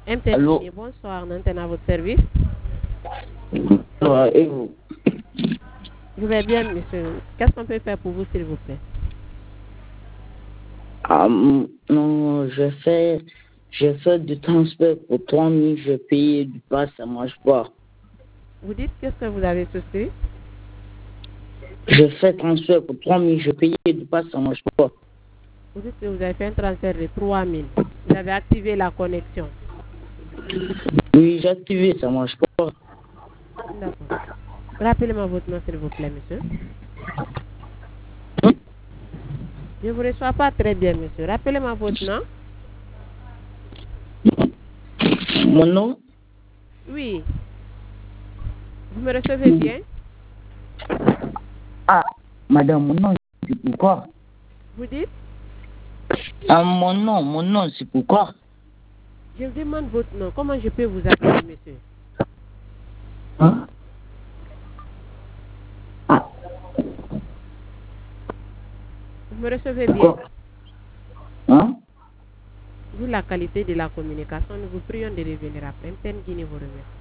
Allô? MTN, bonsoir, Nanten à votre service. Et vous? Je vais bien, monsieur. Qu'est-ce qu'on peut faire pour vous, s'il vous plaît? Non, j'ai fait du transfert pour 3 000, je paye du pass, ça marche pas. Vous dites qu'est-ce que vous avez souscrit? Je fais transfert pour 3 000, je paye du pass, ça marche pas. Vous dites que vous avez fait un transfert de 3 000. Vous avez activé la connexion. Oui, j'ai activé, ça marche pas. D'accord. Rappelez-moi votre nom, s'il vous plaît, monsieur. Je ne vous reçois pas très bien, monsieur. Rappelez-moi votre nom. Mon nom? Oui. Vous me recevez bien? Ah, madame, mon nom, c'est pourquoi? Vous dites? Mon nom, c'est pourquoi? Je vous demande votre nom. Comment je peux vous appeler, monsieur? Hein? Ah, Vous me recevez bien? pourquoi? Hein? Vu la qualité de la communication, nous vous prions de revenir après. MTN Guinée vous remercie.